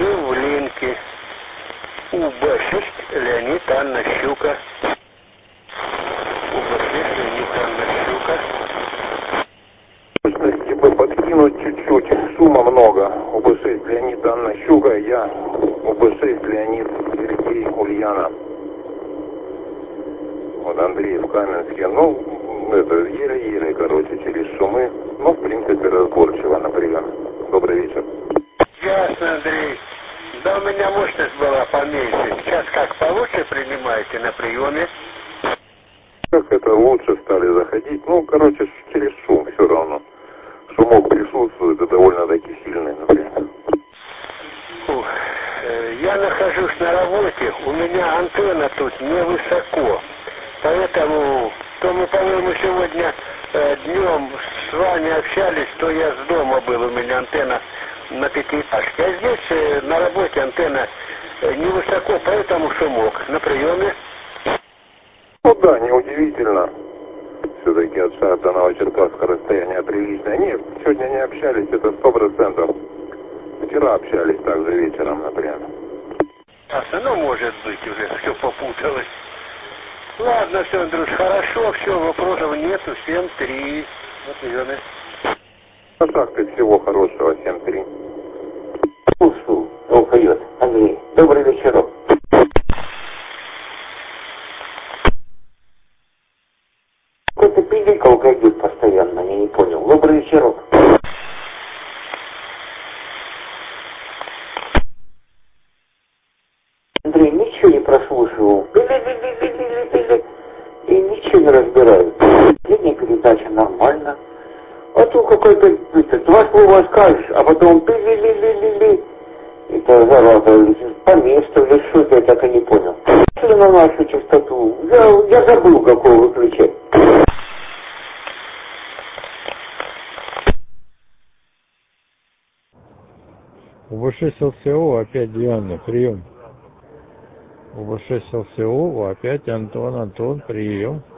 в Ленке. УБ-6 Леонид Анна Щука. УБ-6 Леонид Анна Щука. Типа подкинуть чуть-чуть, сумма много. УБ-6 Леонид Анна Щука, я УБ-6 Леонид Сергей Ульяна. Вот Андрей в Каменске. Ну, это еле-еле, короче, через шумы. Но, в принципе, разборчиво, например. Добрый вечер. Ясно, Андрей. Да у меня мощность была поменьше. Сейчас как получше принимаете на приеме? Как это лучше стали заходить? Ну, короче, через шум все равно. Шумок присутствует, и довольно-таки сильный, например. Фух, я нахожусь на работе, у меня антенна тут невысоко. Поэтому, то мы, по-моему, сегодня днем с вами общались, то я с дома был, у меня антенна на пятиэтажке. А здесь на работе антенна невысоко, поэтому шумок. На приеме? Ну да, неудивительно. Все-таки от шара до Новочеркасска расстояние приличное. Нет, сегодня не общались, это 100%. Вчера общались также вечером, например. Ясно, ну может быть уже все попуталось. Ладно, все, Андрюш, хорошо, все, вопросов нету, 7-3. На приеме. Ну так ты всего хорошего, 7-3. Слушаю, поет. Андрей, добрый вечерок. Какой-то пиликалка идет постоянно, я не понял. Добрый вечерок. Андрей, ничего не прослушивал. Пили-пили-пили-пили-пили. И ничего не разбираю. Последняя передача нормально. А то какой-то, два слова скажешь, а потом пили-ли-ли-ли-ли. Это зараза, по месту или что-то, я так и не понял. Что на нашу частоту? Я забыл, какого выключать. УБ-6 ЛСО опять Диана, прием. УБ-6 ЛСО опять Антон, прием.